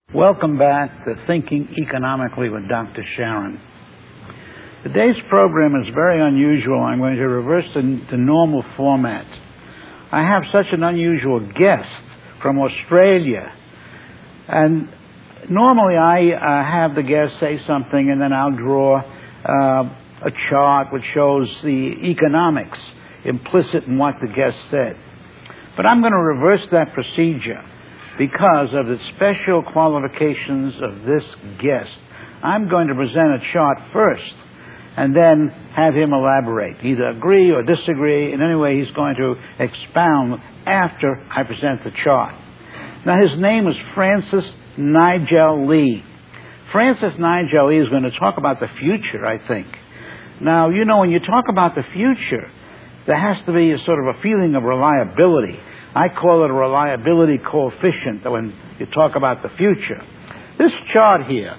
Welcome back to Thinking Economically with Dr. Sharon. Today's program is very unusual. I'm going to reverse the normal format. I have such an unusual guest from Australia. And normally I have the guest say something and then I'll draw a chart which shows the economics implicit in what the guest said. But I'm going to reverse that procedure. Because of the special qualifications of this guest, I'm going to present a chart first and then have him elaborate, either agree or disagree. In any way, he's going to expound after I present the chart. Now, his name is Francis Nigel Lee. Francis Nigel Lee is going to talk about the future, I think. Now, you know, when you talk about the future, there has to be a sort of a feeling of reliability. I call it a reliability coefficient when you talk about the future. This chart here,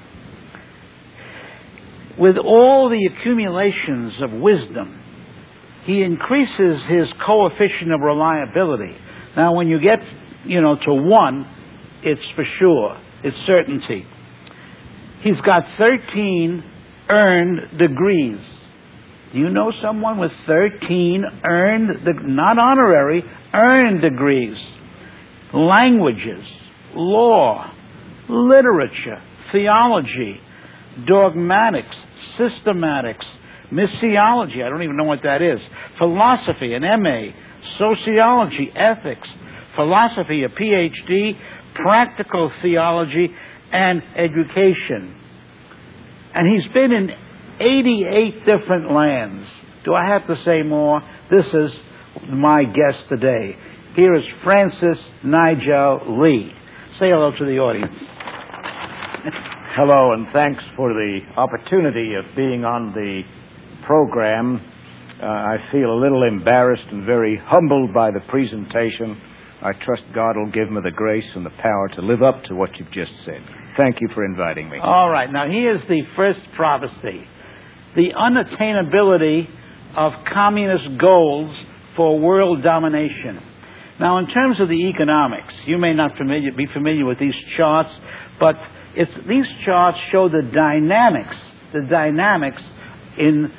with all the accumulations of wisdom, he increases his coefficient of reliability. Now, when you get, to 1, it's for sure. It's certainty. He's got 13 earned degrees. Do you know someone with 13 not honorary, earned degrees? Languages, law, literature, theology, dogmatics, systematics, missiology, I don't even know what that is, philosophy, an MA, sociology, ethics, philosophy, a PhD, practical theology, and education. And he's been in 88 different lands. Do I have to say more? This is my guest today. Here is Francis Nigel Lee. Say hello to the audience. Hello, and thanks for the opportunity of being on the program. I feel a little embarrassed and very humbled by the presentation. I trust God will give me the grace and the power to live up to what you've just said. Thank you for inviting me. All right. Now, here's the first prophecy. The unattainability of communist goals for world domination. Now, in terms of the economics, you may not be familiar with these charts, but these charts show the dynamics in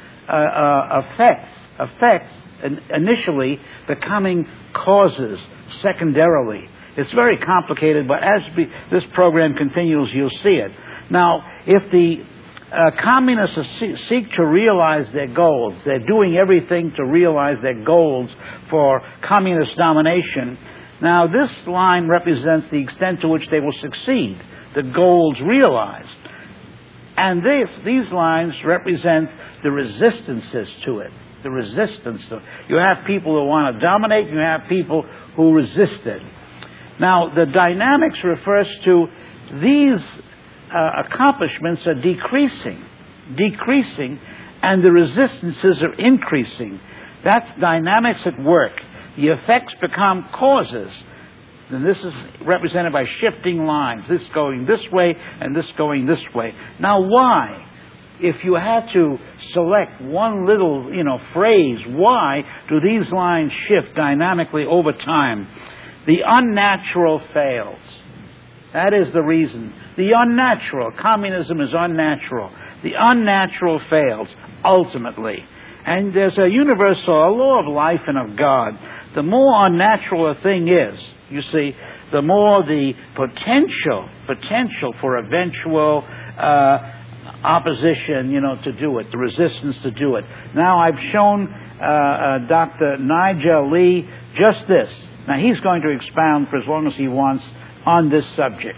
effects initially becoming causes secondarily. It's very complicated, but as this program continues, you'll see it. Now, if the communists seek to realize their goals, they're doing everything to realize their goals for communist domination. Now, this line represents the extent to which they will succeed, the goals realized. And these lines represent the resistances to it, the resistance. You have people who want to dominate, and you have people who resist it. Now, the dynamics refers to these accomplishments are decreasing, and the resistances are increasing. That's dynamics at work. The effects become causes. And this is represented by shifting lines, this going this way and this going this way. Now, why? If you had to select one little, phrase, why do these lines shift dynamically over time? The unnatural fails. That is the reason. The unnatural. Communism is unnatural. The unnatural fails, ultimately. And there's a law of life and of God. The more unnatural a thing is, you see, the more the potential for eventual opposition, to do it, the resistance to do it. Now, I've shown Dr. Nigel Lee just this. Now, he's going to expound for as long as he wants on this subject.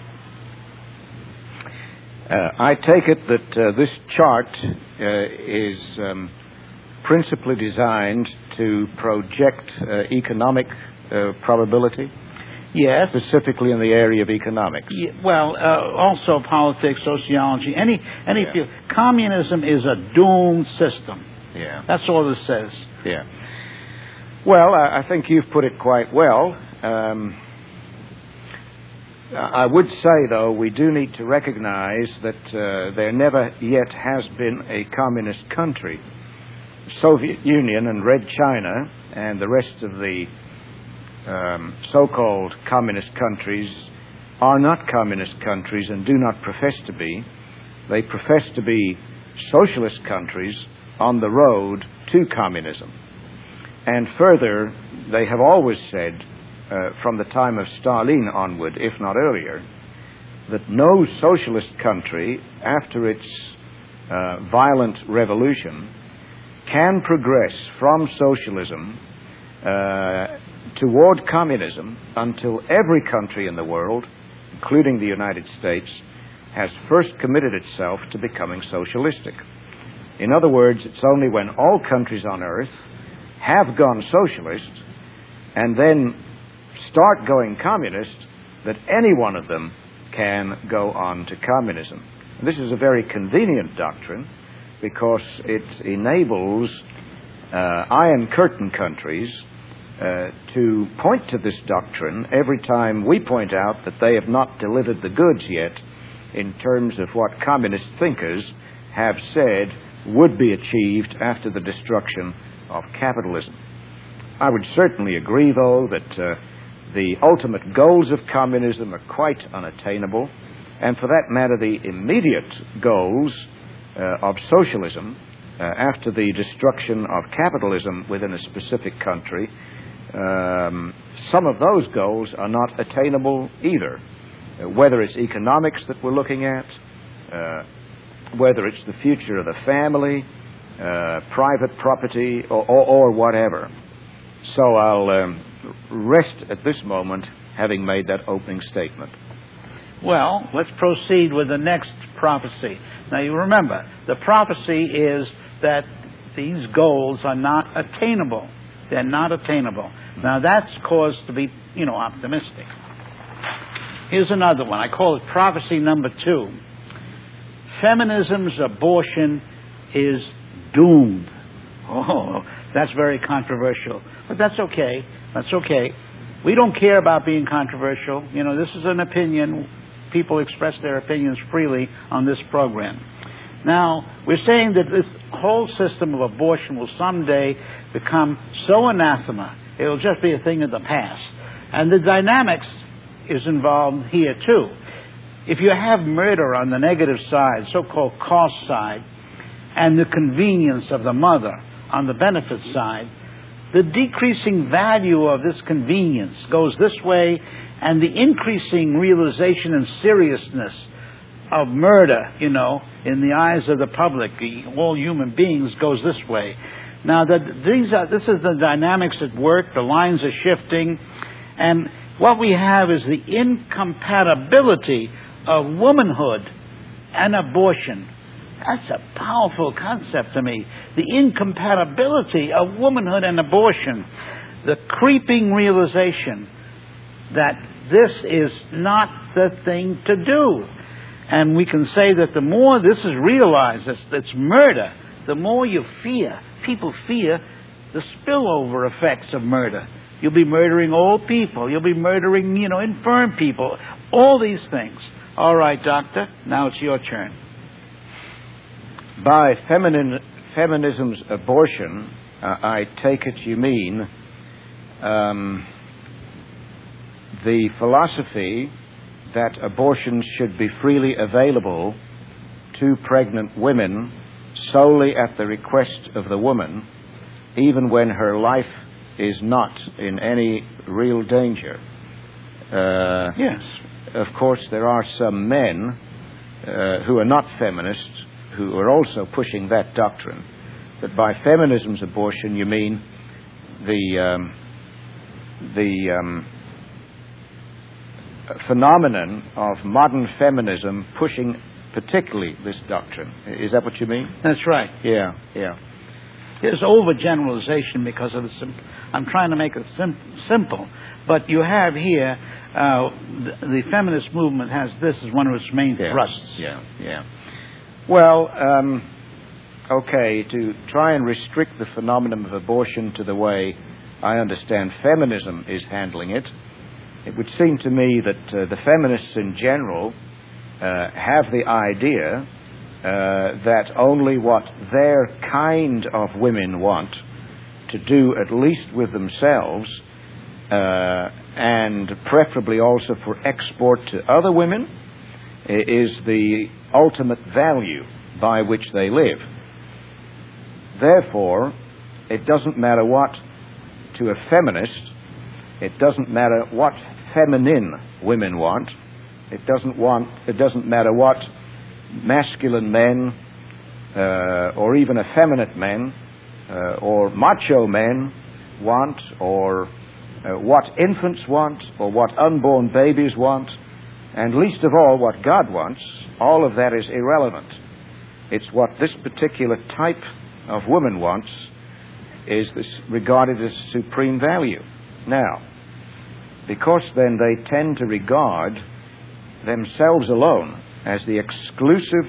I take it that this chart is principally designed to project economic probability? Yes. Specifically in the area of economics? Also politics, sociology, any field. Communism is a doomed system. Yeah. That's all this says. Yeah. Well, I think you've put it quite well. I would say, though, we do need to recognize that there never yet has been a communist country. The Soviet Union and Red China and the rest of the so-called communist countries are not communist countries and do not profess to be. They profess to be socialist countries on the road to communism. And further, they have always said, from the time of Stalin onward, if not earlier, that no socialist country, after its violent revolution, can progress from socialism toward communism until every country in the world, including the United States, has first committed itself to becoming socialistic. In other words, it's only when all countries on earth have gone socialist and then start going communist that any one of them can go on to communism. And this is a very convenient doctrine because it enables Iron Curtain countries to point to this doctrine every time we point out that they have not delivered the goods yet in terms of what communist thinkers have said would be achieved after the destruction of capitalism. I would certainly agree, though, that the ultimate goals of communism are quite unattainable, and for that matter, the immediate goals of socialism after the destruction of capitalism within a specific country, some of those goals are not attainable either. Whether it's economics that we're looking at, whether it's the future of the family, private property, or whatever. So I'll rest at this moment, having made that opening statement. Well, let's proceed with the next prophecy. Now, you remember, the prophecy is that these goals are not attainable. They're not attainable. Now, that's cause to be, optimistic. Here's another one. I call it prophecy number 2. Feminism's abortion is doomed. Oh, that's very controversial. But that's okay. That's okay. We don't care about being controversial. This is an opinion. People express their opinions freely on this program. Now, we're saying that this whole system of abortion will someday become so anathema, it'll just be a thing of the past. And the dynamics is involved here, too. If you have murder on the negative side, so-called cost side, and the convenience of the mother on the benefit side, the decreasing value of this convenience goes this way, and the increasing realization and seriousness of murder, in the eyes of the public, all human beings, goes this way. Now, this is the dynamics at work. The lines are shifting, and what we have is the incompatibility of womanhood and abortion. That's a powerful concept to me. The incompatibility of womanhood and abortion. The creeping realization that this is not the thing to do. And we can say that the more this is realized, it's murder, the more people fear the spillover effects of murder. You'll be murdering old people. You'll be murdering, infirm people. All these things. All right, doctor, now it's your turn. By feminism's abortion, I take it you mean the philosophy that abortions should be freely available to pregnant women solely at the request of the woman, even when her life is not in any real danger. Yes. Of course, there are some men who are not feminists who are also pushing that doctrine. But by feminism's abortion, you mean the phenomenon of modern feminism pushing particularly this doctrine. Is that what you mean? That's right. Yeah. There's overgeneralization because of I'm trying to make it simple. But you have here, the feminist movement has this as one of its main thrusts. Yeah. Well, okay, to try and restrict the phenomenon of abortion to the way I understand feminism is handling it, it would seem to me that the feminists in general have the idea that only what their kind of women want to do, at least with themselves, and preferably also for export to other women, is the ultimate value by which they live. Therefore, it doesn't matter what, to a feminist, it doesn't matter what feminine women want. It doesn't matter what masculine men, or even effeminate men, or macho men want, or what infants want, or what unborn babies want, and least of all what God wants. All of that is irrelevant. It's what this particular type of woman wants is regarded as supreme value. Now, because then they tend to regard themselves alone as the exclusive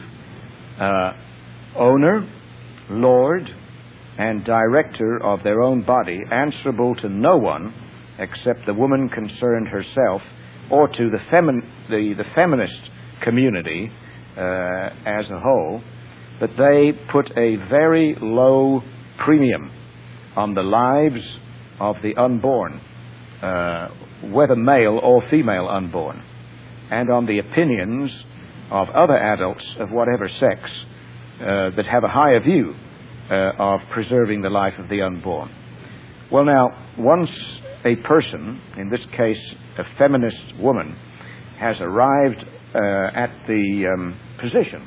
owner, lord, and director of their own body, answerable to no one except the woman concerned herself, or to the feminist community as a whole, that they put a very low premium on the lives of the unborn, whether male or female unborn, and on the opinions of other adults of whatever sex that have a higher view of preserving the life of the unborn. Well, now, once a person, in this case a feminist woman, has arrived at the position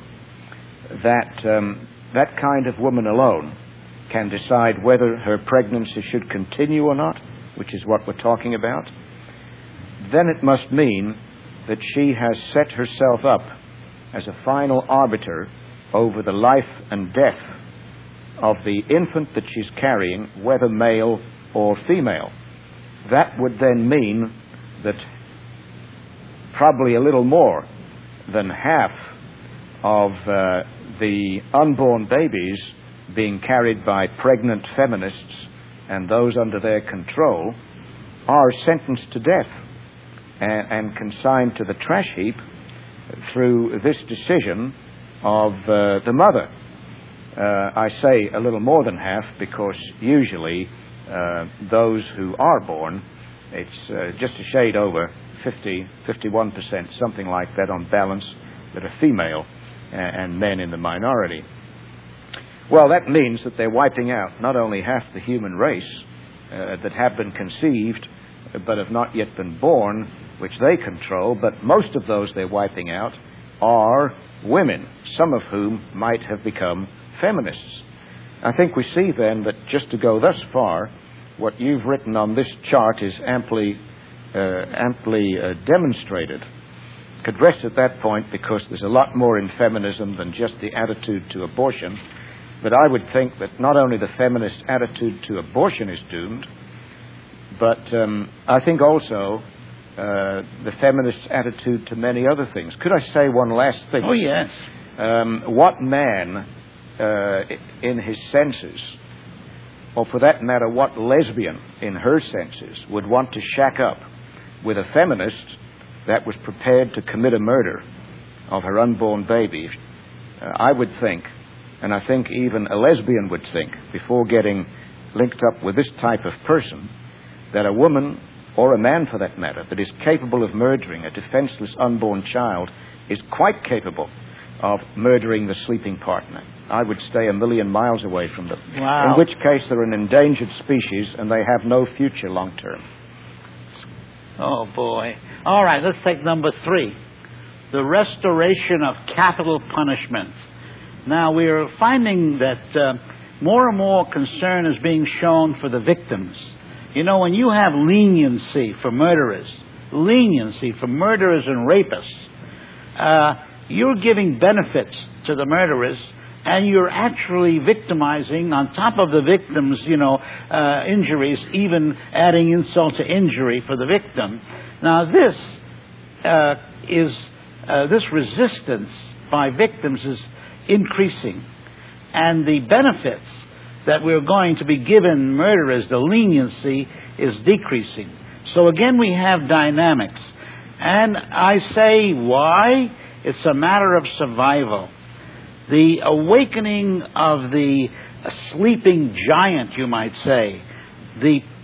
that that kind of woman alone can decide whether her pregnancy should continue or not, which is what we're talking about, then it must mean that she has set herself up as a final arbiter over the life and death of the infant that she's carrying, whether male or female. That would then mean that probably a little more than half of the unborn babies being carried by pregnant feminists and those under their control are sentenced to death and consigned to the trash heap through this decision of the mother. I say a little more than half because usually those who are born, it's just a shade over 51%, something like that on balance, that are female and men in the minority. Well, that means that they're wiping out not only half the human race that have been conceived but have not yet been born, which they control, but most of those they're wiping out are women, some of whom might have become feminists. I think we see then that just to go thus far, what you've written on this chart is amply demonstrated. Could rest at that point because there's a lot more in feminism than just the attitude to abortion. But I would think that not only the feminist attitude to abortion is doomed, but I think also the feminist attitude to many other things. Could I say one last thing? Oh, yes. What man in his senses, or for that matter, what lesbian in her senses would want to shack up with a feminist that was prepared to commit a murder of her unborn baby? I would think, and I think even a lesbian would think, before getting linked up with this type of person, that a woman, or a man for that matter, that is capable of murdering a defenseless unborn child is quite capable of murdering the sleeping partner. I would stay a million miles away from them. Wow. In which case they're an endangered species and they have no future long term. Oh, boy. All right, let's take number 3. The restoration of capital punishment. Now, we are finding that more and more concern is being shown for the victims. You know, when you have leniency for murderers and rapists, you're giving benefits to the murderers, and you're actually victimizing, on top of the victim's, injuries, even adding insult to injury for the victim. Now, this resistance by victims is increasing, and the benefits that we're going to be given murderers, the leniency, is decreasing. So again, we have dynamics. And I say, why? It's a matter of survival. The awakening of the sleeping giant, you might say, the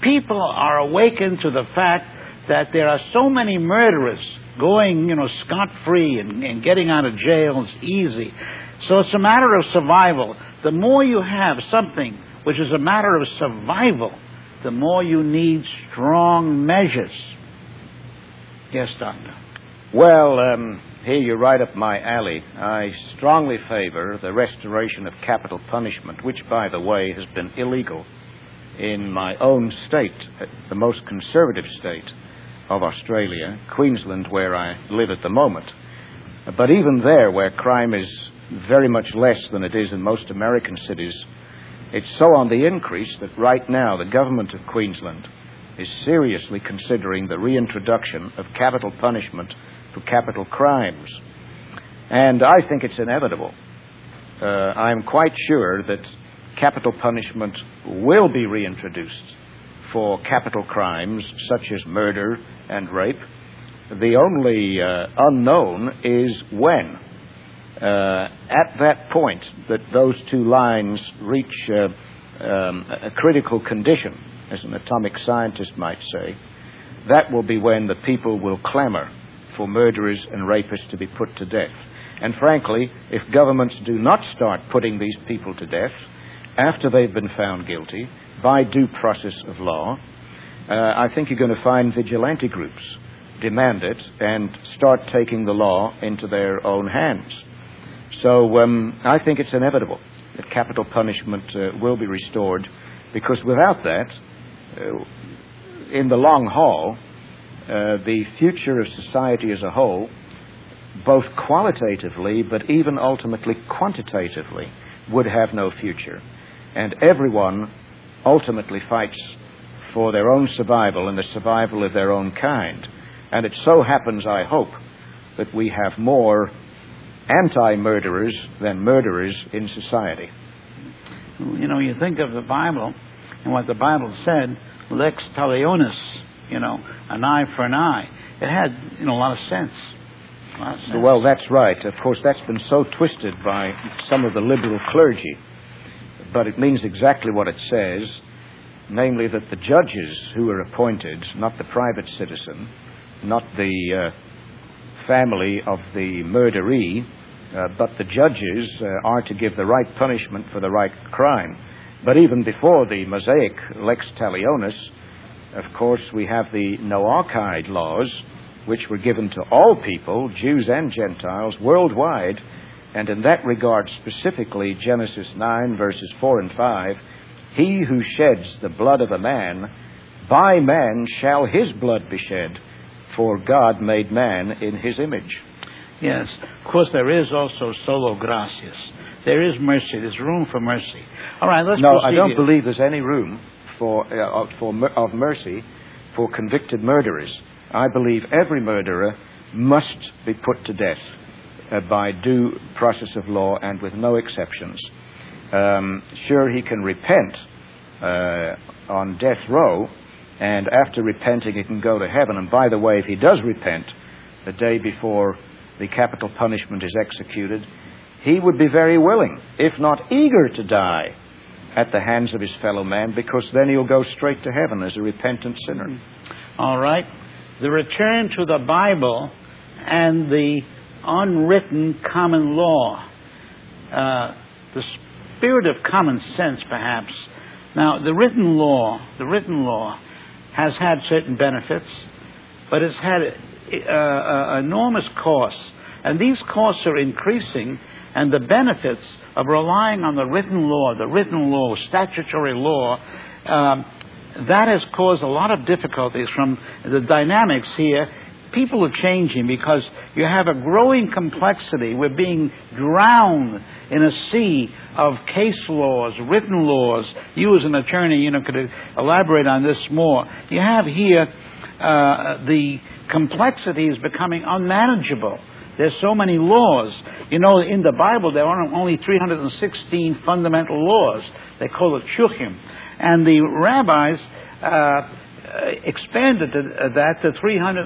people are awakened to the fact that there are so many murderers going, scot-free and getting out of jails easy. So it's a matter of survival. The more you have something which is a matter of survival, the more you need strong measures. Yes, Doctor. Well, here you're right up my alley. I strongly favor the restoration of capital punishment, which, by the way, has been illegal in my own state, the most conservative state of Australia, Queensland, where I live at the moment. But even there, where crime is very much less than it is in most American cities, it's so on the increase that right now the government of Queensland is seriously considering the reintroduction of capital punishment for capital crimes. And I think it's inevitable. I'm quite sure that capital punishment will be reintroduced for capital crimes such as murder and rape. The only unknown is when. At that point that those two lines reach a critical condition, as an atomic scientist might say, that will be when the people will clamor for murderers and rapists to be put to death. And frankly, if governments do not start putting these people to death after they've been found guilty by due process of law, I think you're going to find vigilante groups demand it and start taking the law into their own hands. So I think it's inevitable that capital punishment will be restored, because without that, in the long haul, the future of society as a whole, both qualitatively but even ultimately quantitatively, would have no future. And everyone ultimately fights for their own survival and the survival of their own kind. And it so happens, I hope, that we have more anti-murderers than murderers in society. You think of the Bible and what the Bible said, lex talionis, an eye for an eye. It had, a lot of sense. Well, that's right. Of course, that's been so twisted by some of the liberal clergy. But it means exactly what it says, namely that the judges who are appointed, not the private citizen, not the family of the murderee, but the judges are to give the right punishment for the right crime. But even before the Mosaic lex talionis, of course, we have the Noahide laws, which were given to all people, Jews and Gentiles, worldwide. And in that regard, specifically, Genesis 9, verses 4 and 5, he who sheds the blood of a man, by man shall his blood be shed, for God made man in his image. Yes. Of course, there is also solo gratias. There is mercy. There's room for mercy. All right, let's proceed. I don't believe there's any room of mercy for convicted murderers. I believe every murderer must be put to death by due process of law and with no exceptions. Sure, he can repent on death row, and after repenting, he can go to heaven. And by the way, if he does repent the day before the capital punishment is executed, he would be very willing, if not eager, to die at the hands of his fellow man, because then he'll go straight to heaven as a repentant sinner. All right. The return to the Bible and the unwritten common law. The spirit of common sense, perhaps. Now, the written law has had certain benefits, but it's had enormous costs. And these costs are increasing, and the benefits of relying on the written law, statutory law, that has caused a lot of difficulties from the dynamics here. People are changing because you have a growing complexity. We're being drowned in a sea of case laws, written laws. You as an attorney, could elaborate on this more. You have here the complexity is becoming unmanageable. There's so many laws. In the Bible, there are only 316 fundamental laws. They call it shuchim. And the rabbis expanded that to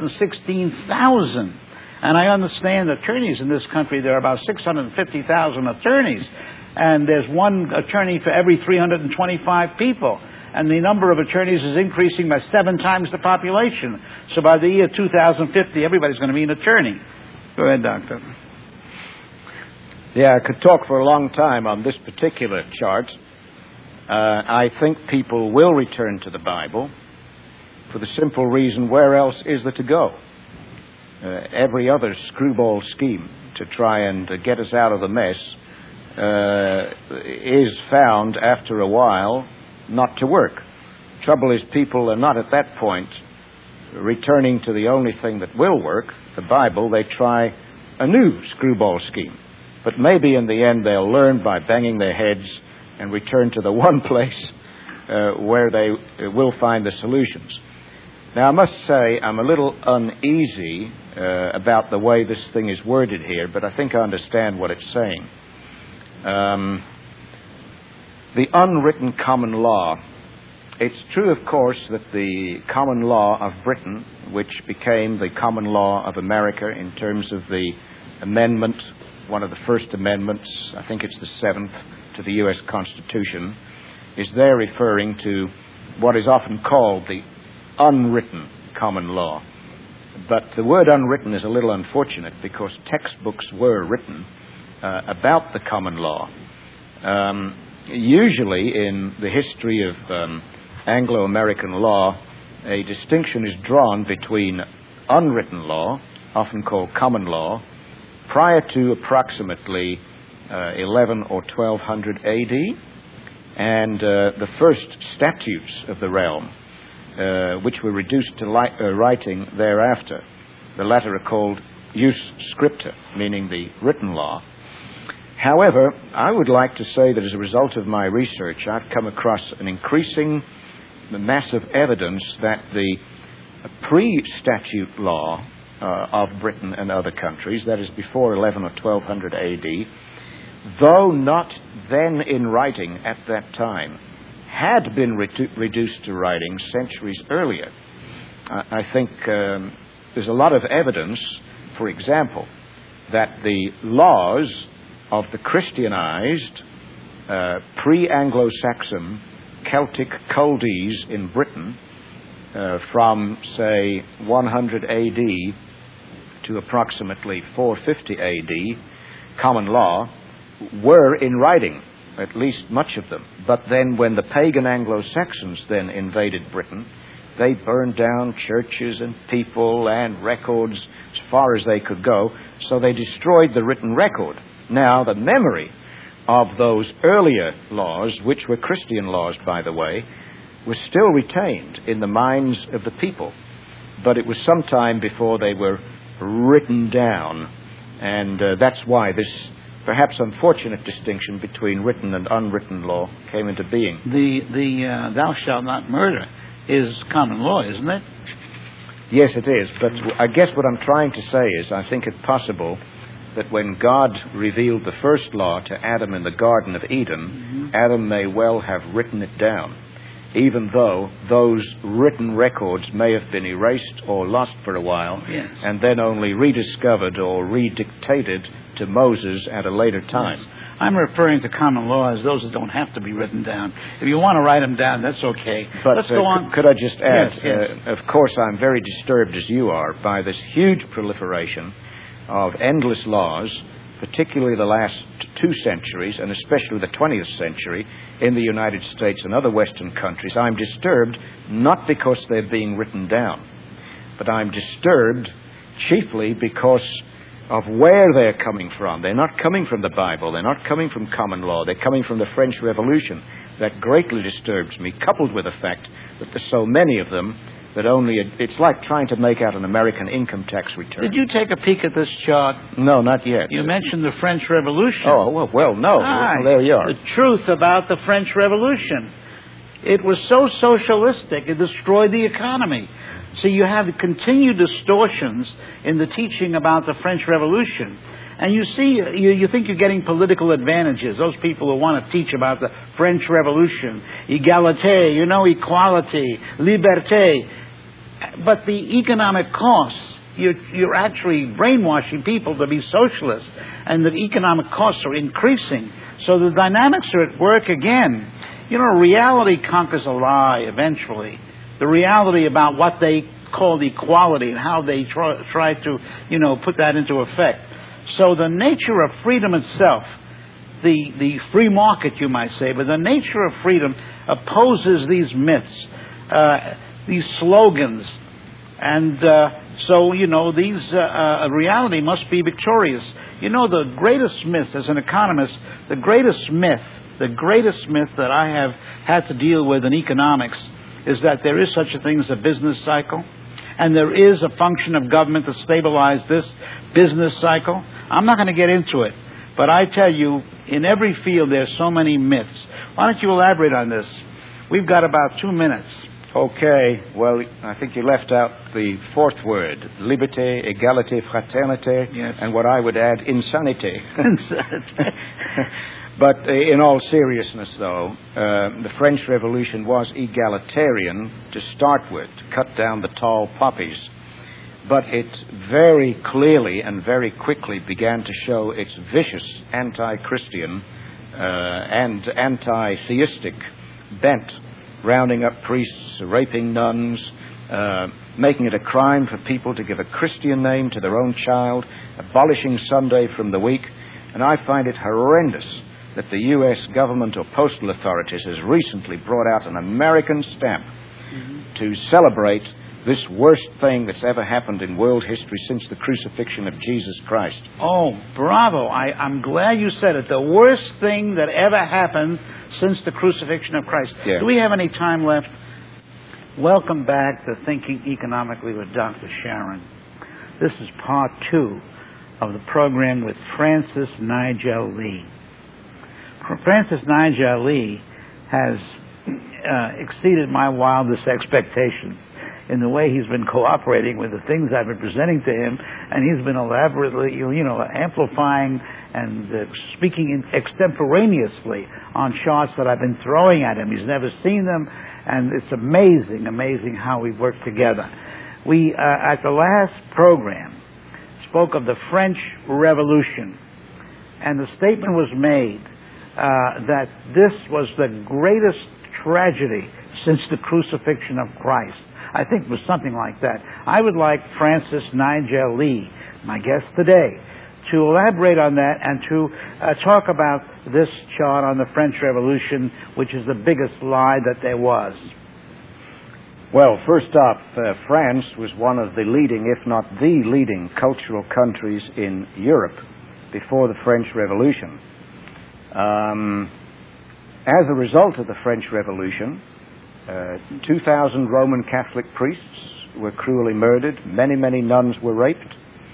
316,000. And I understand attorneys in this country, there are about 650,000 attorneys. And there's one attorney for every 325 people. and the number of attorneys is increasing by 7 times the population. So by the year 2050, everybody's going to be an attorney. Go ahead, Doctor. Yeah, I could talk for a long time on this particular chart. I think people will return to the Bible for the simple reason, where else is there to go? Every other screwball scheme to try and get us out of the mess is found after a while not to work. Trouble is, people are not at that point returning to the only thing that will work, the Bible. They try a new screwball scheme. But maybe in the end they'll learn by banging their heads and return to the one place where they will find the solutions. Now, I must say I'm a little uneasy about the way this thing is worded here, but I think I understand what it's saying. The unwritten common law. It's true, of course, that the common law of Britain, which became the common law of America in terms of the amendment, one of the first amendments, I think it's the 7th, to the U.S. Constitution, is there referring to what is often called the unwritten common law. But the word unwritten is a little unfortunate because textbooks were written about the common law. Usually in the history of Anglo-American law, a distinction is drawn between unwritten law, often called common law, prior to approximately 11 or 1200 AD, and the first statutes of the realm, which were reduced to writing thereafter. The latter are called jus scripta, meaning the written law. However, I would like to say that as a result of my research, I've come across an increasing mass of evidence that the pre-statute law of Britain and other countries, that is before 11 or 1200 AD, though not then in writing at that time, had been reduced to writing centuries earlier. I think there's a lot of evidence, for example, that the laws of the Christianized pre-Anglo-Saxon Celtic culdees in Britain from, say, 100 AD to approximately 450 AD, common law, were in writing, at least much of them. But then when the pagan Anglo-Saxons then invaded Britain, they burned down churches and people and records as far as they could go, so they destroyed the written record. Now, the memory of those earlier laws, which were Christian laws, by the way, was still retained in the minds of the people. But it was some time before they were written down. And that's why this perhaps unfortunate distinction between written and unwritten law came into being. The thou shalt not murder is common law, isn't it? Yes, it is. But I guess what I'm trying to say is I think it possible that when God revealed the first law to Adam in the Garden of Eden, Adam may well have written it down, even though those written records may have been erased or lost for a while, and then only rediscovered or redictated to Moses at a later time. Yes. I'm referring to common law as those that don't have to be written down. If you want to write them down, that's okay. But let's go on. Could I just add, yes. Of course I'm very disturbed, as you are, by this huge proliferation of endless laws, particularly the last 2 centuries, and especially the 20th century, in the United States and other Western countries. I'm disturbed not because they're being written down, but I'm disturbed chiefly because of where they're coming from. They're not coming from the Bible. They're not coming from common law. They're coming from the French Revolution. That greatly disturbs me, coupled with the fact that there's so many of them that it's like trying to make out an American income tax return. Did you take a peek at this chart? No, not yet. You mentioned the French Revolution. Oh, well, no. Well, there you are. The truth about the French Revolution. It was so socialistic, it destroyed the economy. So you have continued distortions in the teaching about the French Revolution. And you see, you think you're getting political advantages. Those people who want to teach about the French Revolution, égalité, equality, liberté. But the economic costs, you're actually brainwashing people to be socialists, and the economic costs are increasing. So the dynamics are at work again. You know, reality conquers a lie eventually. The reality about what they called equality and how they try to, put that into effect. So the nature of freedom itself, the free market, you might say, but the nature of freedom opposes these myths, these slogans, and so these reality must be victorious. The greatest myth, as an economist, the greatest myth that I have had to deal with in economics is that there is such a thing as a business cycle, and there is a function of government to stabilize this business cycle. I'm not going to get into it, but I tell you, in every field there's so many myths. Why don't you elaborate on this? We've got about 2 minutes. Okay, well, I think you left out the fourth word, liberté, égalité, fraternité, yes, and what I would add, insanité. But in all seriousness, though, the French Revolution was egalitarian to start with, to cut down the tall poppies. But it very clearly and very quickly began to show its vicious anti-Christian and anti-theistic bent, rounding up priests, raping nuns, making it a crime for people to give a Christian name to their own child, abolishing Sunday from the week. And I find it horrendous that the U.S. government or postal authorities has recently brought out an American stamp to celebrate this worst thing that's ever happened in world history since the crucifixion of Jesus Christ. Oh, bravo. I'm glad you said it. The worst thing that ever happened since the crucifixion of Christ. Yeah. Do we have any time left? Welcome back to Thinking Economically with Dr. Sharon. This is part 2 of the program with Francis Nigel Lee. Francis Nigel Lee has exceeded my wildest expectations in the way he's been cooperating with the things I've been presenting to him, and he's been elaborately, amplifying and speaking extemporaneously on charts that I've been throwing at him. He's never seen them, and it's amazing how we work together. We, at the last program, spoke of the French Revolution, and the statement was made that this was the greatest tragedy since the crucifixion of Christ. I think it was something like that. I would like Francis Nigel Lee, my guest today, to elaborate on that and to talk about this chart on the French Revolution, which is the biggest lie that there was. Well, first off, France was one of the leading, if not the leading, cultural countries in Europe before the French Revolution. As a result of the French Revolution, 2,000 Roman Catholic priests were cruelly murdered. Many nuns were raped.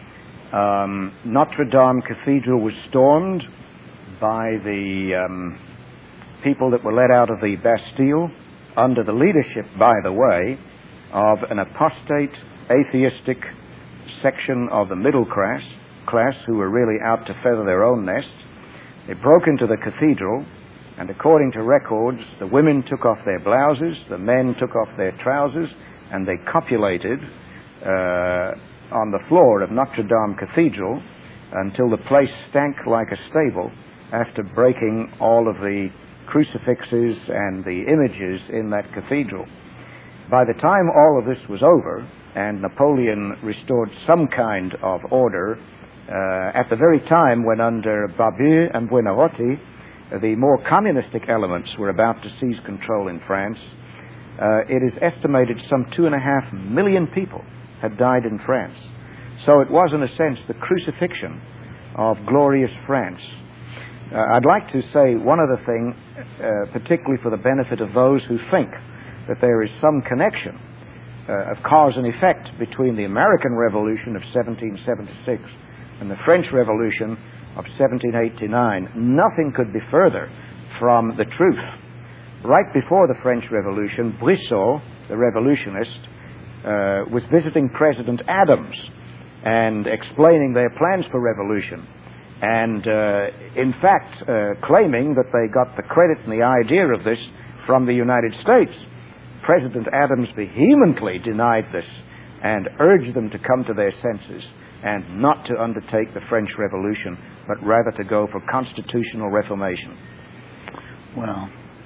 Notre Dame Cathedral was stormed by the people that were let out of the Bastille under the leadership, by the way, of an apostate, atheistic section of the middle class who were really out to feather their own nest. They broke into the cathedral, and according to records, the women took off their blouses, the men took off their trousers, and they copulated on the floor of Notre Dame Cathedral until the place stank like a stable after breaking all of the crucifixes and the images in that cathedral. By the time all of this was over and Napoleon restored some kind of order, at the very time when under Barbier and Buonarroti the more communistic elements were about to seize control in France, it is estimated some 2.5 million people had died in France. So it was, in a sense, the crucifixion of glorious France. I'd like to say one other thing, particularly for the benefit of those who think that there is some connection of cause and effect between the American Revolution of 1776 and the French Revolution of 1789. Nothing could be further from the truth. Right before the French Revolution, Brissot, the revolutionist, was visiting President Adams and explaining their plans for revolution, and in fact claiming that they got the credit and the idea of this from the United States. President Adams vehemently denied this and urged them to come to their senses and not to undertake the French Revolution, but rather to go for constitutional reformation. Well,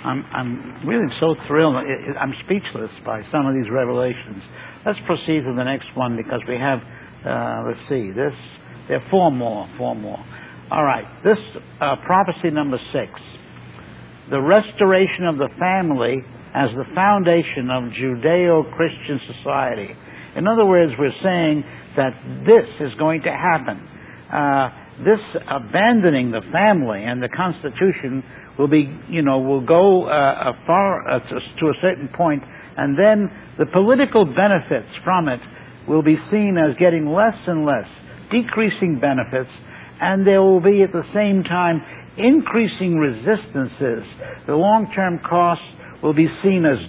I'm really so thrilled. I'm speechless by some of these revelations. Let's proceed to the next one because we have, let's see, there are four more. All right, this prophecy number 6, the restoration of the family as the foundation of Judeo-Christian society. In other words, we're saying that this is going to happen. This abandoning the family and the Constitution will go to a certain point, and then the political benefits from it will be seen as getting less and less, decreasing benefits, and there will be at the same time increasing resistances. The long-term costs will be seen as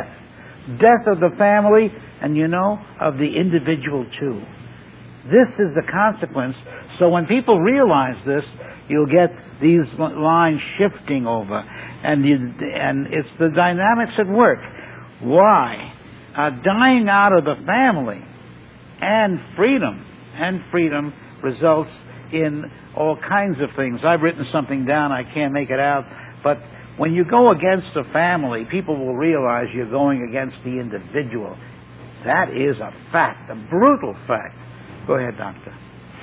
death of the family, and of the individual too. This is the consequence. So when people realize this, you'll get these lines shifting over, and it's the dynamics at work. Why? Dying out of the family and freedom results in all kinds of things. I've written something down, I can't make it out, but when you go against the family, people will realize you're going against the individual. That is a fact, a brutal fact. Go ahead, Doctor.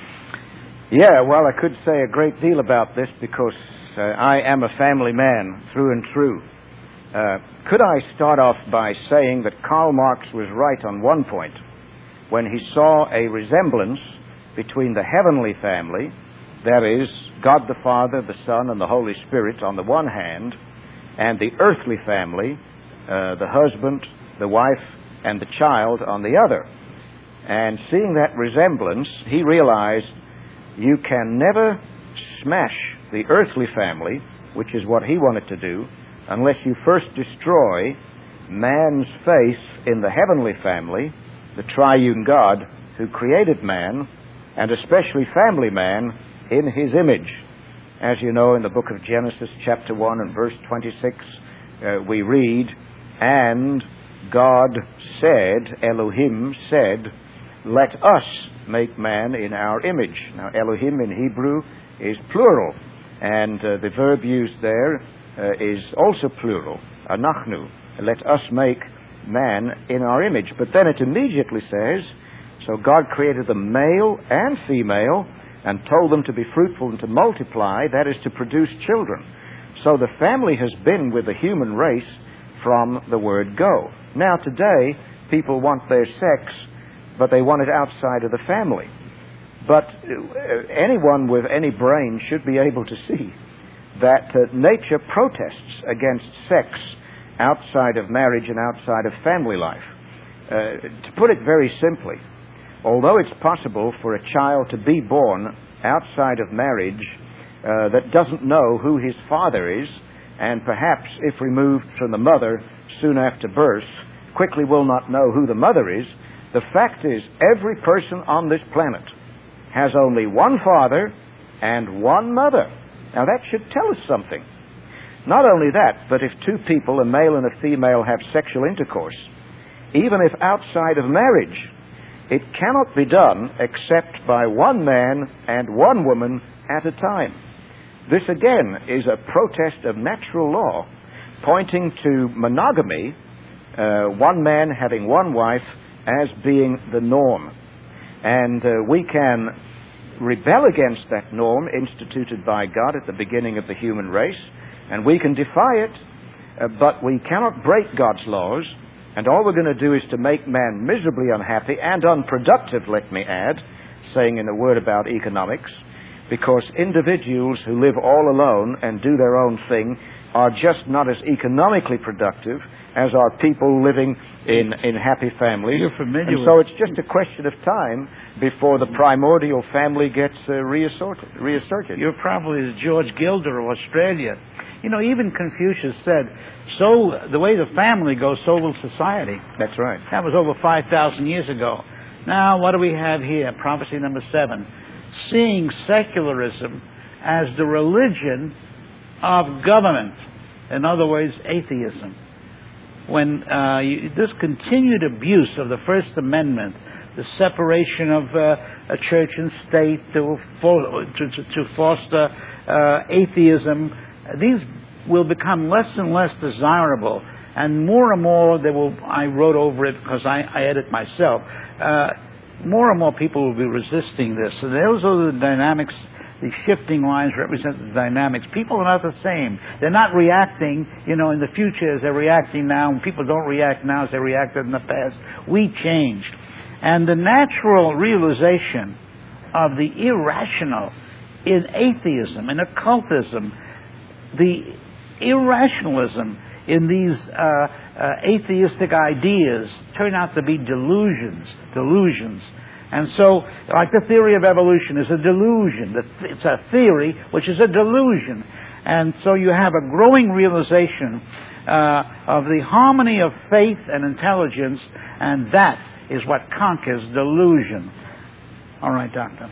Yeah, well, I could say a great deal about this because I am a family man through and through. Could I start off by saying that Karl Marx was right on one point when he saw a resemblance between the heavenly family, that is, God the Father, the Son, and the Holy Spirit on the one hand, and the earthly family, the husband, the wife, and the child on the other. And seeing that resemblance, he realized you can never smash the earthly family, which is what he wanted to do, unless you first destroy man's faith in the heavenly family, the triune God who created man, and especially family man, in his image. As you know, in the book of Genesis, chapter 1 and verse 26, we read, "And God said," Elohim said, "let us make man in our image." Now, Elohim in Hebrew is plural, and the verb used there is also plural, anachnu. Let us make man in our image. But then it immediately says, so God created them male and female and told them to be fruitful and to multiply, that is, to produce children. So the family has been with the human race from the word go. Now today, people want their sex, but they want it outside of the family. But anyone with any brain should be able to see that nature protests against sex outside of marriage and outside of family life. To put it very simply, although it's possible for a child to be born outside of marriage that doesn't know who his father is, and perhaps if removed from the mother soon after birth, quickly will not know who the mother is, the fact is every person on this planet has only one father and one mother. Now that should tell us something. Not only that, but if two people, a male and a female, have sexual intercourse, even if outside of marriage, it cannot be done except by one man and one woman at a time. This again is a protest of natural law, pointing to monogamy, one man having one wife as being the norm. And we can rebel against that norm instituted by God at the beginning of the human race, and we can defy it, but we cannot break God's laws, and all we're going to do is to make man miserably unhappy and unproductive, let me add, saying in a word about economics, because individuals who live all alone and do their own thing are just not as economically productive as are people living in happy families. You're familiar and so it's just a question of time before the primordial family gets reasserted. You're probably the George Gilder of Australia. You know, even Confucius said, so the way the family goes, so will society. That's right. That was over 5,000 years ago. Now, what do we have here? Prophecy number 7. Seeing secularism as the religion of government. In other words, atheism. When this continued abuse of the First Amendment, the separation of a church and state to foster atheism, these will become less and less desirable, and more I wrote over it because I edit myself, more and more people will be resisting this. So those are the dynamics. The shifting lines represent the dynamics. People are not the same. They're not reacting, in the future as they're reacting now. And people don't react now as they reacted in the past. We changed. And the natural realization of the irrational in atheism, in occultism, the irrationalism in these atheistic ideas turn out to be delusions. And so, like the theory of evolution is a delusion. It's a theory which is a delusion. And so you have a growing realization of the harmony of faith and intelligence, and that is what conquers delusion. All right, Doctor.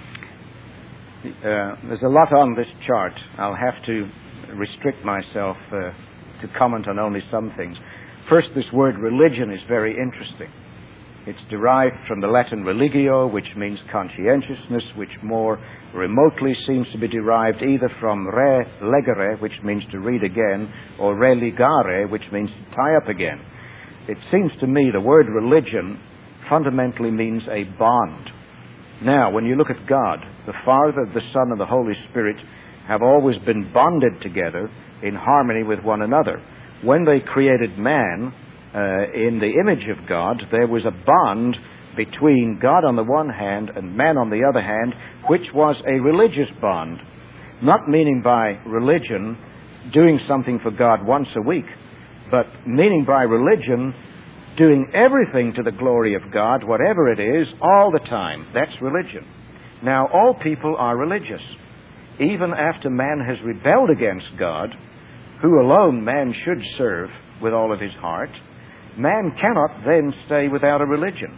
There's a lot on this chart. I'll have to restrict myself to comment on only some things. First, this word religion is very interesting. It's derived from the Latin religio, which means conscientiousness, which more remotely seems to be derived either from re legere, which means to read again, or religare, which means to tie up again. It seems to me the word religion fundamentally means a bond. Now, when you look at God, the Father, the Son, and the Holy Spirit have always been bonded together in harmony with one another. When they created man, in the image of God, there was a bond between God on the one hand and man on the other hand, which was a religious bond. Not meaning by religion doing something for God once a week, but meaning by religion doing everything to the glory of God, whatever it is, all the time. That's religion. Now, all people are religious. Even after man has rebelled against God, who alone man should serve with all of his heart, man cannot then stay without a religion.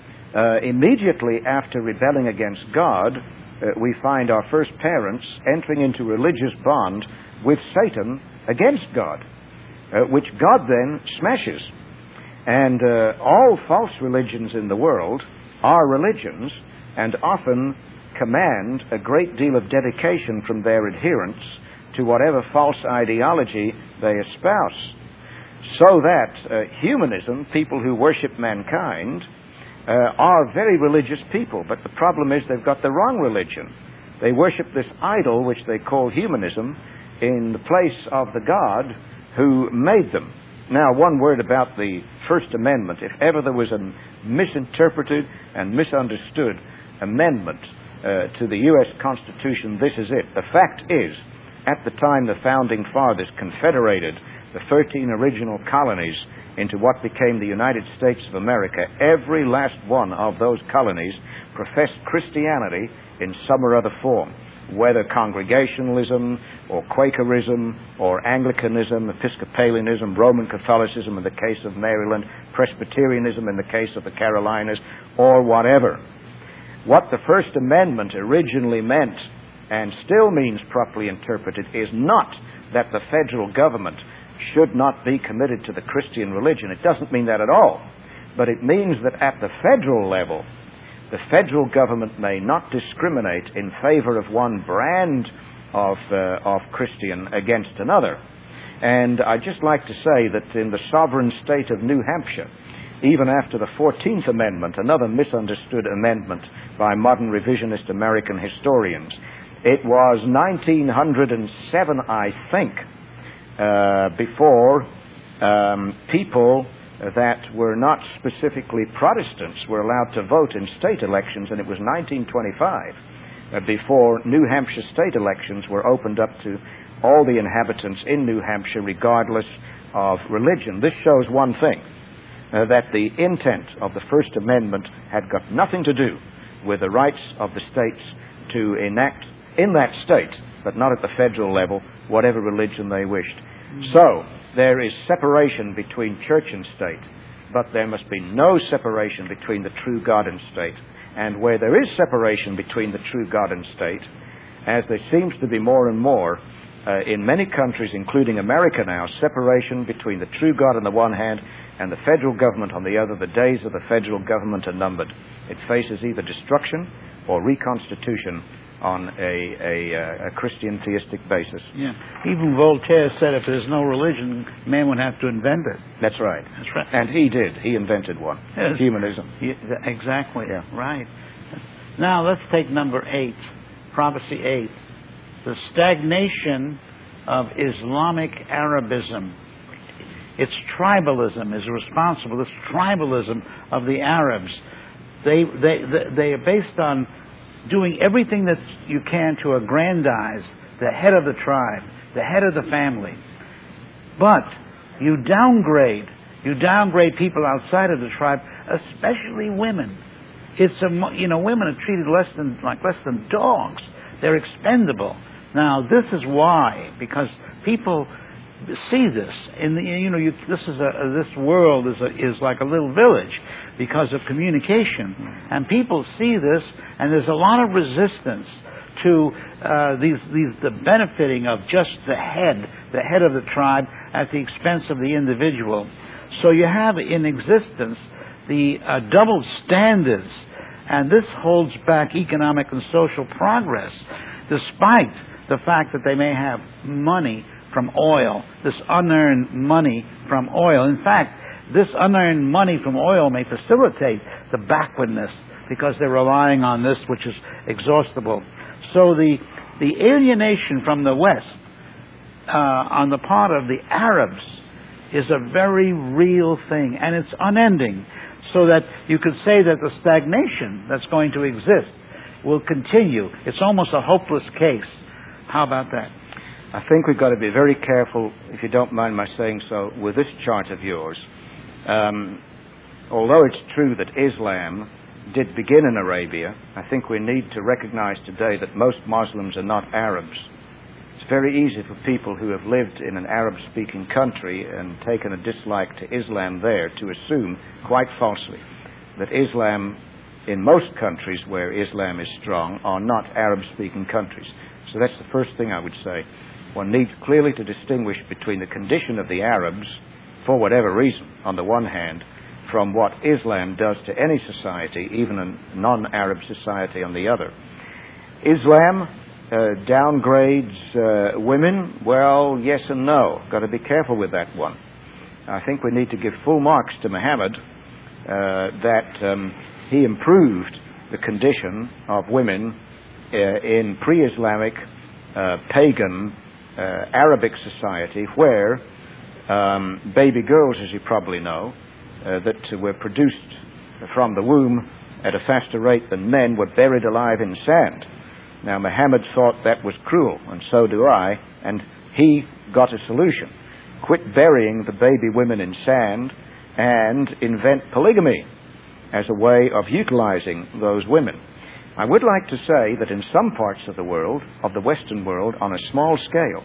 Immediately after rebelling against God, we find our first parents entering into religious bond with Satan against God, which God then smashes. And all false religions in the world are religions and often command a great deal of dedication from their adherents to whatever false ideology they espouse. So that humanism, people who worship mankind, are very religious people. But the problem is they've got the wrong religion. They worship this idol, which they call humanism, in the place of the God who made them. Now, one word about the First Amendment. If ever there was a misinterpreted and misunderstood amendment to the U.S. Constitution, this is it. The fact is, at the time the Founding Fathers confederated the 13 original colonies into what became the United States of America, every last one of those colonies professed Christianity in some or other form, whether Congregationalism or Quakerism or Anglicanism, Episcopalianism, Roman Catholicism in the case of Maryland, Presbyterianism in the case of the Carolinas, or whatever. What the First Amendment originally meant, and still means properly interpreted, is not that the federal government should not be committed to the Christian religion. It doesn't mean that at all. But it means that at the federal level, the federal government may not discriminate in favor of one brand of Christian against another. And I'd just like to say that in the sovereign state of New Hampshire, even after the 14th Amendment, another misunderstood amendment by modern revisionist American historians, it was 1907, I think, before people that were not specifically Protestants were allowed to vote in state elections, and it was 1925 before New Hampshire state elections were opened up to all the inhabitants in New Hampshire regardless of religion. This shows one thing, that the intent of the First Amendment had got nothing to do with the rights of the states to enact in that state, but not at the federal level, whatever religion they wished. So, there is separation between church and state, but there must be no separation between the true God and state. And where there is separation between the true God and state, as there seems to be more and more in many countries, including America now, separation between the true God on the one hand and the federal government on the other, the days of the federal government are numbered. It faces either destruction or reconstitution on a Christian theistic basis. Yeah. Even Voltaire said if there's no religion, man would have to invent it. That's right. That's right. And he did. He invented one. Yes. Humanism. Yeah, exactly. Yeah. Right. Now let's take number 8, prophecy 8. The stagnation of Islamic Arabism. Its tribalism is responsible. This tribalism of the Arabs. They are based on doing everything that you can to aggrandize the head of the tribe, the head of the family. But you downgrade people outside of the tribe, especially women. Women are treated less than dogs. They're expendable. Now this is why, because people see this this world is like a little village because of communication, and people see this, and there's a lot of resistance to the benefiting of just the head of the tribe at the expense of the individual. So you have in existence the double standards, and this holds back economic and social progress, despite the fact that they may have money from oil, this unearned money from oil. In fact, this unearned money from oil may facilitate the backwardness because they're relying on this, which is exhaustible. So the alienation from the West on the part of the Arabs is a very real thing, and it's unending. So that you could say that the stagnation that's going to exist will continue. It's almost a hopeless case. How about that? I think we've got to be very careful, if you don't mind my saying so, with this chart of yours. Although it's true that Islam did begin in Arabia, I think we need to recognize today that most Muslims are not Arabs. It's very easy for people who have lived in an Arab-speaking country and taken a dislike to Islam there to assume, quite falsely, that Islam, in most countries where Islam is strong, are not Arab-speaking countries. So that's the first thing I would say. One needs clearly to distinguish between the condition of the Arabs, for whatever reason, on the one hand, from what Islam does to any society, even a non-Arab society on the other. Islam downgrades women. Well, yes and no. Got to be careful with that one. I think we need to give full marks to Muhammad that he improved the condition of women in pre-Islamic pagan Arabic society, where baby girls, as you probably know, that were produced from the womb at a faster rate than men were buried alive in sand. Now, Muhammad thought that was cruel, and so do I, and he got a solution. Quit burying the baby women in sand and invent polygamy as a way of utilizing those women. I would like to say that in some parts of the world, of the Western world, on a small scale,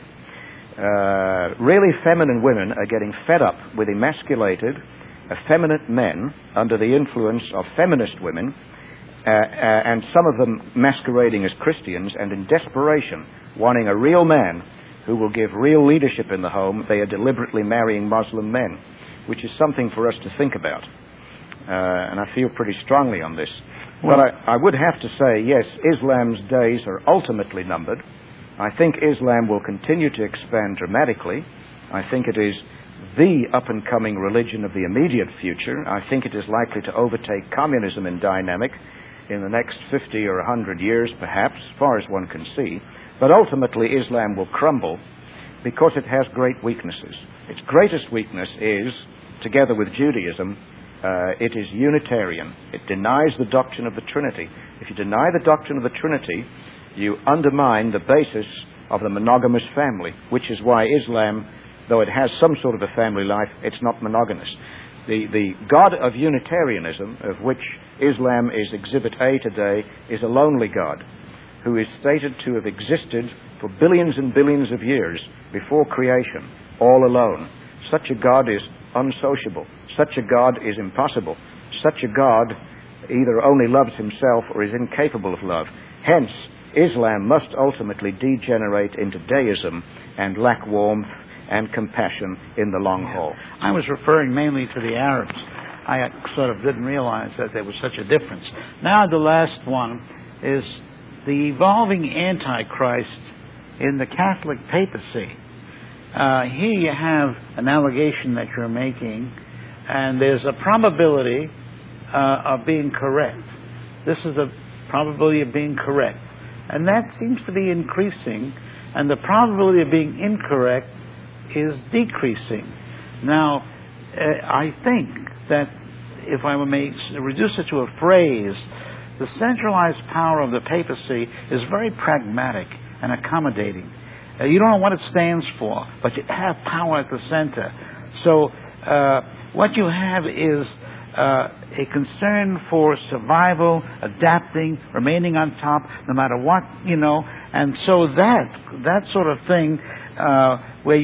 really feminine women are getting fed up with emasculated, effeminate men under the influence of feminist women, and some of them masquerading as Christians, and in desperation, wanting a real man who will give real leadership in the home, they are deliberately marrying Muslim men, which is something for us to think about. And I feel pretty strongly on this. Well, but I would have to say, yes, Islam's days are ultimately numbered. I think Islam will continue to expand dramatically. I think it is the up-and-coming religion of the immediate future. I think it is likely to overtake communism in dynamic in the next 50 or 100 years, perhaps, as far as one can see. But ultimately, Islam will crumble because it has great weaknesses. Its greatest weakness is, together with Judaism, it is Unitarian. It denies the doctrine of the Trinity. If you deny the doctrine of the Trinity, you undermine the basis of the monogamous family, which is why Islam, though it has some sort of a family life, it's not monogamous. The God of Unitarianism, of which Islam is Exhibit A today, is a lonely God who is stated to have existed for billions and billions of years before creation, all alone. Such a God is unsociable. Such a God is impossible. Such a God either only loves himself or is incapable of love. Hence, Islam must ultimately degenerate into deism and lack warmth and compassion in the long haul. I was referring mainly to the Arabs. I sort of didn't realize that there was such a difference. Now the last one is the evolving Antichrist in the Catholic papacy. Here you have an allegation that you're making, and there's a probability of being correct. This is a probability of being correct. And that seems to be increasing, and the probability of being incorrect is decreasing. Now, I think that if I may reduce it to a phrase, the centralized power of the papacy is very pragmatic and accommodating. You don't know what it stands for, but you have power at the center. So what you have is a concern for survival, adapting, remaining on top, no matter what, and so that sort of thing, where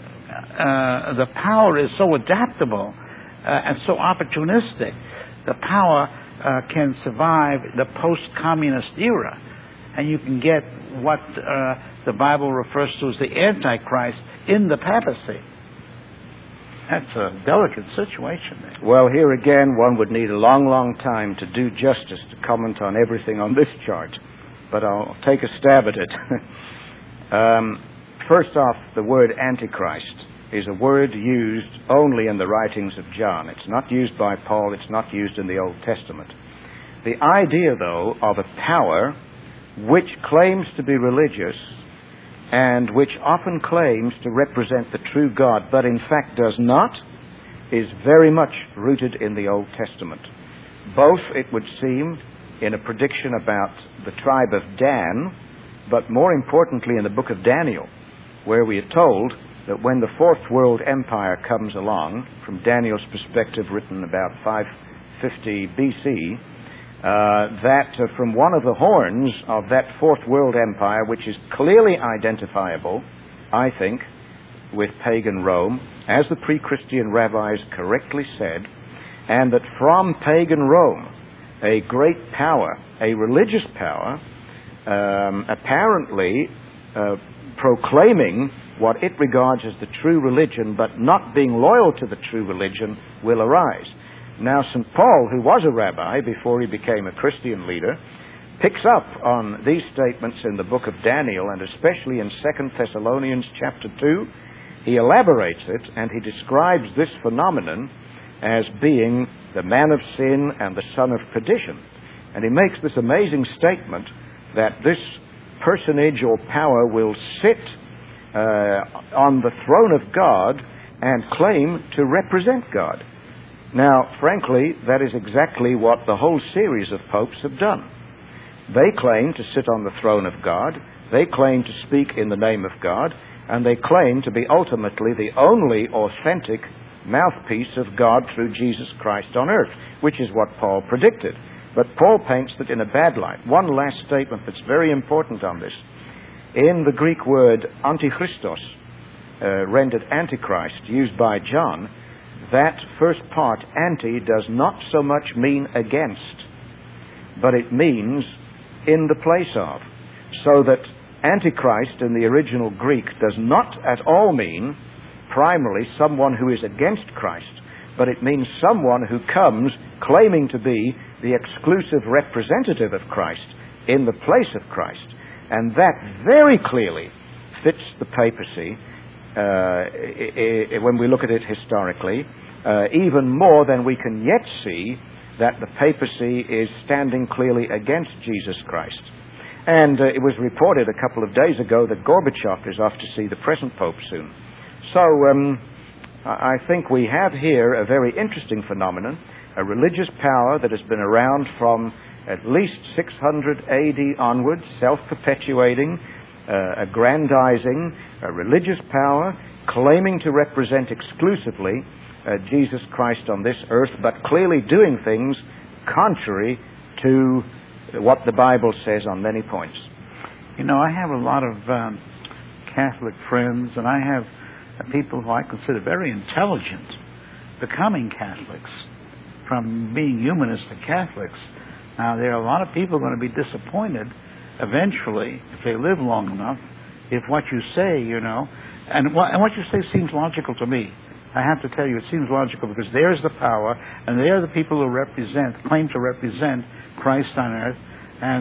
the power is so adaptable and so opportunistic, the power can survive the post-communist era, and you can get what the Bible refers to as the Antichrist in the papacy. That's a delicate situation there. Well, here again, one would need a long, long time to do justice to comment on everything on this chart, but I'll take a stab at it. First off, the word Antichrist is a word used only in the writings of John. It's not used by Paul. It's not used in the Old Testament. The idea, though, of a power which claims to be religious and which often claims to represent the true God, but in fact does not, is very much rooted in the Old Testament. Both, it would seem, in a prediction about the tribe of Dan, but more importantly in the book of Daniel, where we are told that when the Fourth World Empire comes along, from Daniel's perspective written about 550 BC, that from one of the horns of that Fourth World Empire, which is clearly identifiable, I think, with pagan Rome, as the pre-Christian rabbis correctly said, and that from pagan Rome, a great power, a religious power, apparently proclaiming what it regards as the true religion, but not being loyal to the true religion, will arise. Now, St. Paul, who was a rabbi before he became a Christian leader, picks up on these statements in the book of Daniel, and especially in 2 Thessalonians chapter 2. He elaborates it, and he describes this phenomenon as being the man of sin and the son of perdition. And he makes this amazing statement that this personage or power will sit on the throne of God and claim to represent God. Now, frankly, that is exactly what the whole series of popes have done. They claim to sit on the throne of God, they claim to speak in the name of God, and they claim to be ultimately the only authentic mouthpiece of God through Jesus Christ on earth, which is what Paul predicted. But Paul paints that in a bad light. One last statement that's very important on this. In the Greek word antichristos, rendered antichrist, used by John, that first part, anti, does not so much mean against, but it means in the place of. So that antichrist in the original Greek does not at all mean primarily someone who is against Christ, but it means someone who comes claiming to be the exclusive representative of Christ in the place of Christ. And that very clearly fits the papacy when we look at it historically, even more than we can yet see that the papacy is standing clearly against Jesus Christ. And it was reported a couple of days ago that Gorbachev is off to see the present Pope soon. So I think we have here a very interesting phenomenon, a religious power that has been around from at least 600 AD onwards, self-perpetuating, aggrandizing, a religious power claiming to represent exclusively Jesus Christ on this earth, but clearly doing things contrary to what the Bible says on many points. You know, I have a lot of Catholic friends, and I have people who I consider very intelligent becoming Catholics, from being humanistic Catholics. Now, there are a lot of people going to be disappointed eventually, if they live long enough, if what you say, and what you say seems logical to me. I have to tell you, it seems logical, because there's the power, and they're the people who claim to represent Christ on earth, and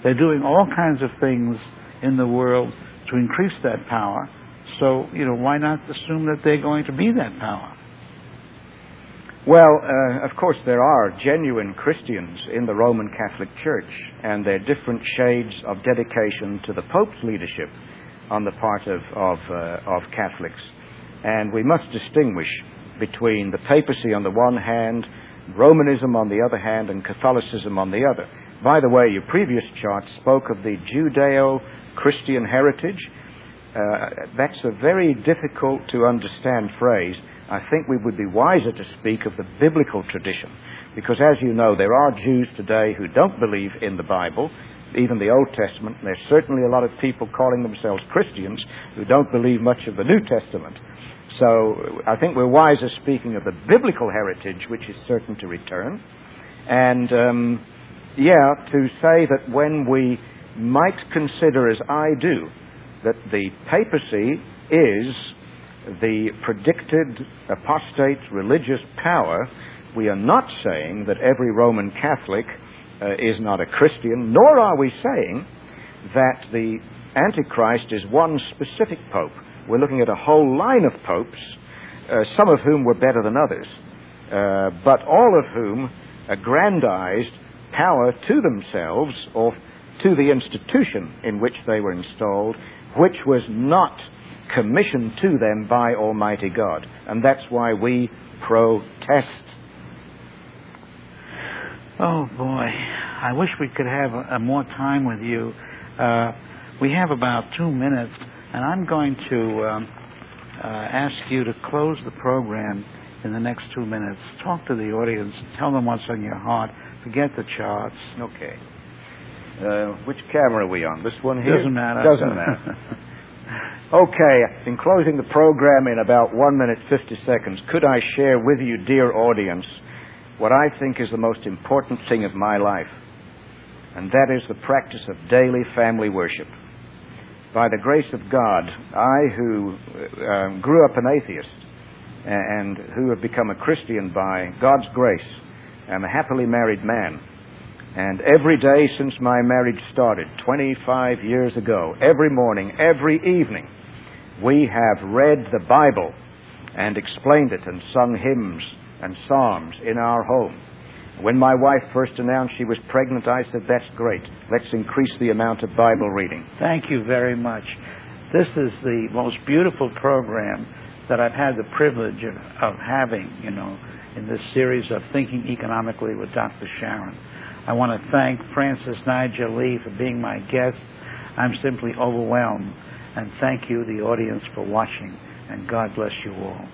They're doing all kinds of things in the world to increase that power. So, why not assume that they're going to be that power? Well, of course, there are genuine Christians in the Roman Catholic Church, and there are different shades of dedication to the Pope's leadership on the part of Catholics. And we must distinguish between the papacy on the one hand, Romanism on the other hand, and Catholicism on the other. By the way, your previous chart spoke of the Judeo-Christian heritage. That's a very difficult to understand phrase. I think we would be wiser to speak of the biblical tradition, because as you know, there are Jews today who don't believe in the Bible, even the Old Testament, and there's certainly a lot of people calling themselves Christians who don't believe much of the New Testament. So I think we're wiser speaking of the biblical heritage, which is certain to return. And, to say that when we might consider, as I do, that the papacy is the predicted apostate religious power, we are not saying that every Roman Catholic is not a Christian, nor are we saying that the Antichrist is one specific pope. We're looking at a whole line of popes, some of whom were better than others, but all of whom aggrandized power to themselves or to the institution in which they were installed, which was not commissioned to them by Almighty God. And that's why we protest. Oh, boy. I wish we could have more time with you. We have about 2 minutes, and I'm going to ask you to close the program in the next 2 minutes. Talk to the audience. Tell them what's on your heart. Forget the charts. Okay. Which camera are we on? This one here? Doesn't matter. Doesn't matter. Okay, in closing the program in about 1 minute 50 seconds, could I share with you, dear audience, what I think is the most important thing of my life, and that is the practice of daily family worship. By the grace of God, I, who grew up an atheist and who have become a Christian by God's grace, am a happily married man. And every day since my marriage started, 25 years ago, every morning, every evening, we have read the Bible and explained it and sung hymns and psalms in our home. When my wife first announced she was pregnant, I said, that's great. Let's increase the amount of Bible reading. Thank you very much. This is the most beautiful program that I've had the privilege of having, in this series of Thinking Economically with Dr. Sharon. I want to thank Francis Nigel Lee for being my guest. I'm simply overwhelmed. And thank you, the audience, for watching. And God bless you all.